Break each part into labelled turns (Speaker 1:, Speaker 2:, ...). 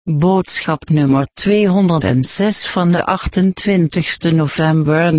Speaker 1: Boodschap nummer 206 van de 28 november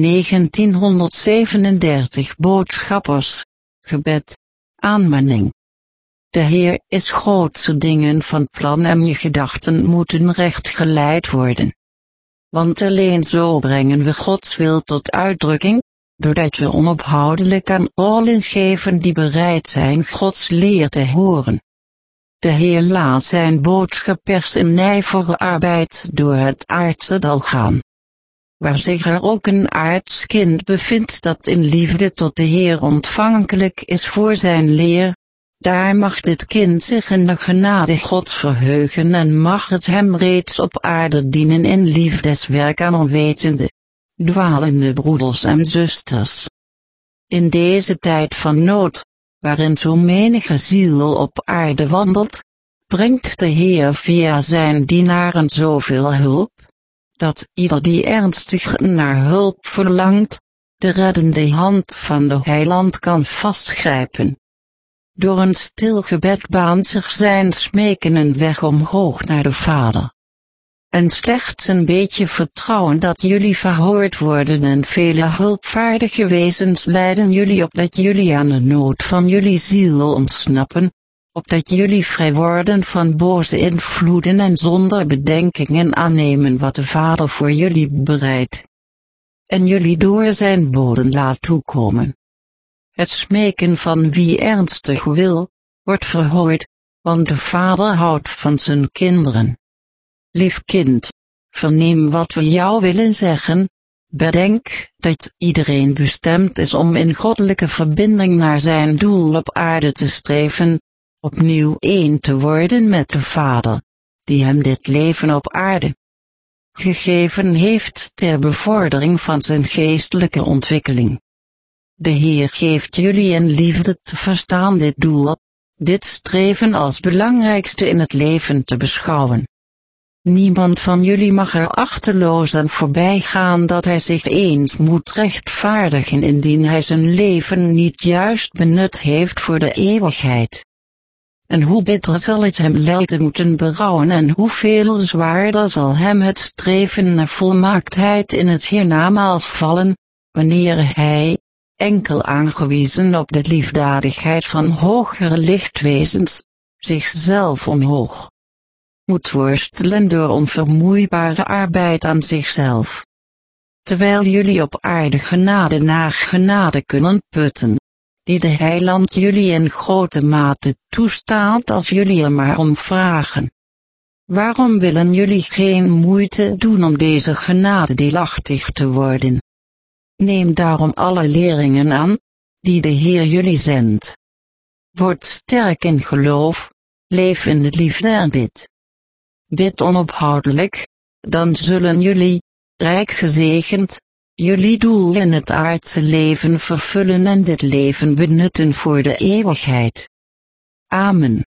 Speaker 1: 1937. Boodschappers. Gebed. Aanmaning. De Heer is grootse dingen van plan en je gedachten moeten recht geleid worden. Want alleen zo brengen we Gods wil tot uitdrukking, doordat we onophoudelijk aan allen geven die bereid zijn Gods leer te horen. De Heer laat zijn boodschappers in nijvere arbeid door het aardse dal gaan. Waar zich er ook een aards kind bevindt dat in liefde tot de Heer ontvankelijk is voor zijn leer, daar mag dit kind zich in de genade Gods verheugen en mag het hem reeds op aarde dienen in liefdeswerk aan onwetende, dwalende broeders en zusters. In deze tijd van nood, waarin zo menige ziel op aarde wandelt, brengt de Heer via zijn dienaren zoveel hulp, dat ieder die ernstig naar hulp verlangt, de reddende hand van de Heiland kan vastgrijpen. Door een stil gebed baant zich zijn smeken een weg omhoog naar de Vader. En slechts een beetje vertrouwen dat jullie verhoord worden en vele hulpvaardige wezens leiden jullie op dat jullie aan de nood van jullie ziel ontsnappen, opdat jullie vrij worden van boze invloeden en zonder bedenkingen aannemen wat de Vader voor jullie bereidt. En jullie door zijn boden laat toekomen. Het smeken van wie ernstig wil, wordt verhoord, want de Vader houdt van zijn kinderen. Lief kind, verneem wat we jou willen zeggen, bedenk dat iedereen bestemd is om in goddelijke verbinding naar zijn doel op aarde te streven, opnieuw één te worden met de Vader, die hem dit leven op aarde gegeven heeft ter bevordering van zijn geestelijke ontwikkeling. De Heer geeft jullie in liefde te verstaan dit doel, dit streven als belangrijkste in het leven te beschouwen. Niemand van jullie mag er achteloos aan voorbij gaan dat hij zich eens moet rechtvaardigen indien hij zijn leven niet juist benut heeft voor de eeuwigheid. En hoe bitter zal het hem lijden moeten berouwen en hoeveel zwaarder zal hem het streven naar volmaaktheid in het hiernamaals vallen, wanneer hij, enkel aangewezen op de liefdadigheid van hogere lichtwezens, zichzelf omhoog moet worstelen door onvermoeibare arbeid aan zichzelf. Terwijl jullie op aarde genade na genade kunnen putten, die de Heiland jullie in grote mate toestaat als jullie er maar om vragen. Waarom willen jullie geen moeite doen om deze genade deelachtig te worden? Neem daarom alle leringen aan, die de Heer jullie zendt. Word sterk in geloof, leef in de liefde en bid. Bid onophoudelijk, dan zullen jullie, rijk gezegend, jullie doel in het aardse leven vervullen en dit leven benutten voor de eeuwigheid. Amen.